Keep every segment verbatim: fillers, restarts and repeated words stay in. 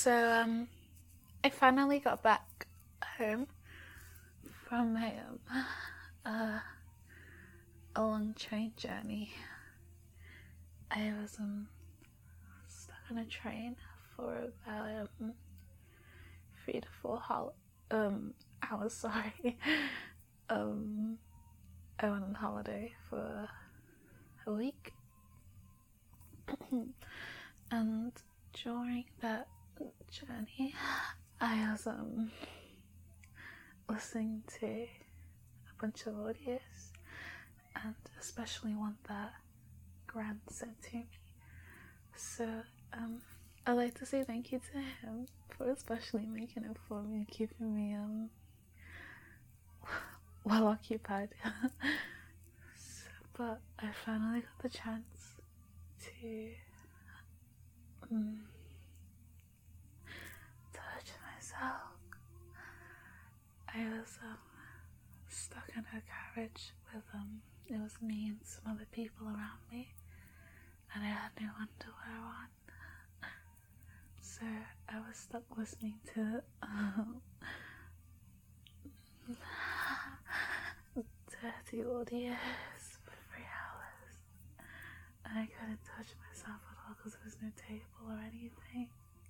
So, um, I finally got back home from my, um, uh, a long train journey. I was, um, stuck on a train for about, um, three to four hol- um, hours, sorry. um, I went on holiday for a week. And during that journey, I was um listening to a bunch of audios, and especially one that Grant sent to me. So um I'd like to say thank you to him for especially making it for me and keeping me um well occupied. So, but I finally got the chance to um, touch myself. I was um, stuck in a carriage with um, it was me and some other people around me, and I had no underwear on. So I was stuck listening to um, dirty audios for three hours, and I couldn't touch myself at all because there was no table or anything.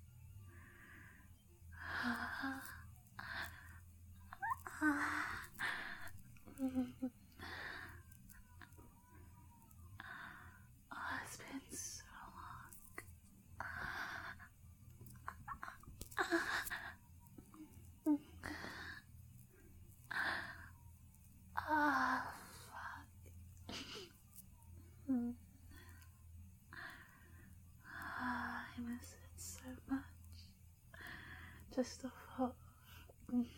Oh, it's been so long. Ah, fuck. I miss it so much. Just the thought of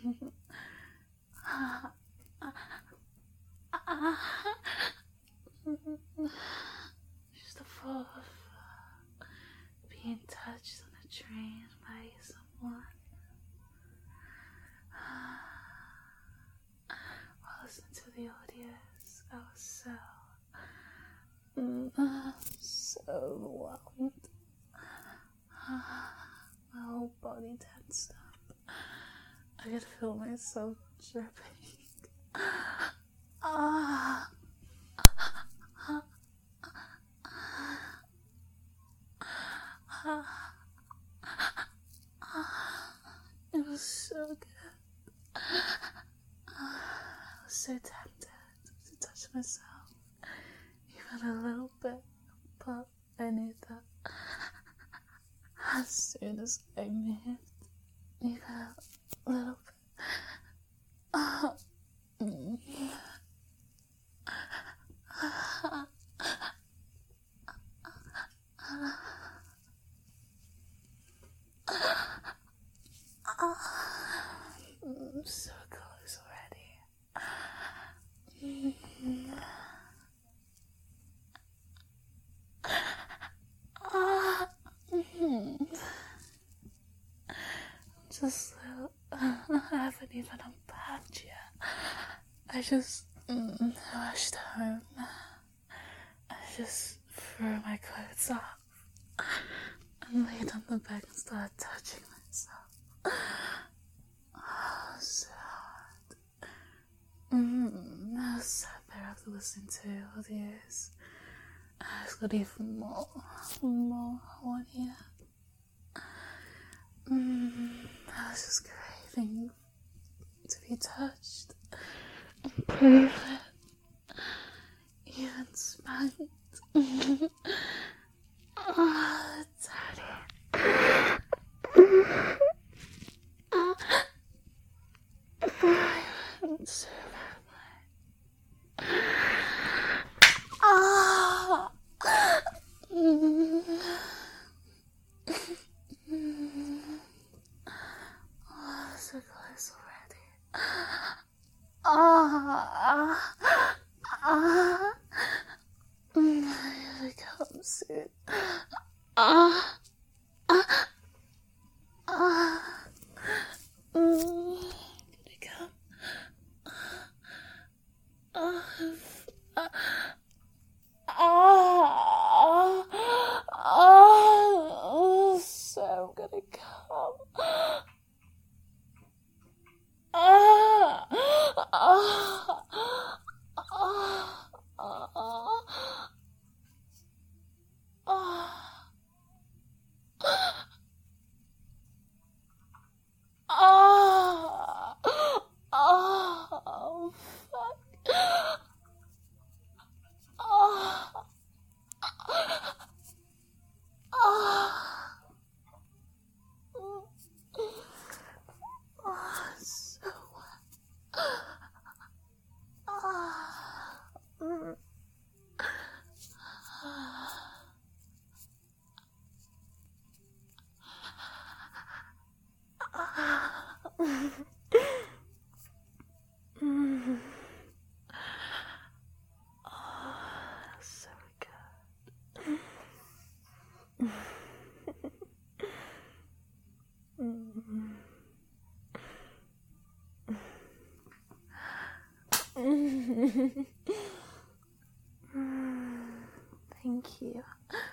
just the thought of being touched on a train by someone while listening to the audios. I was so so overwhelmed. My whole body tensed up. I could feel myself dripping. Ah. It was so good. I was so tempted to touch myself, even a little bit, but I knew that as soon as I moved, even a little bit, uh, mm, I'm so close already. Just, uh, I haven't even unpacked yet. I just mm, rushed home. I just threw my clothes off and laid on the bed and started touching myself. Oh, so hard. Mm, I was sat there after listening to audios. I just got even more, more horny. Mm, I was just craving to be touched and proven, even spanked. Oh, daddy. Violent, so violent. Ah. Mm. Oh, so close already. Ah, ah, mm, I gotta come soon. Ah, ah, ah, mm, gonna come. Ah, ah, ah, ah, oh, so I'm gonna come. Thank you.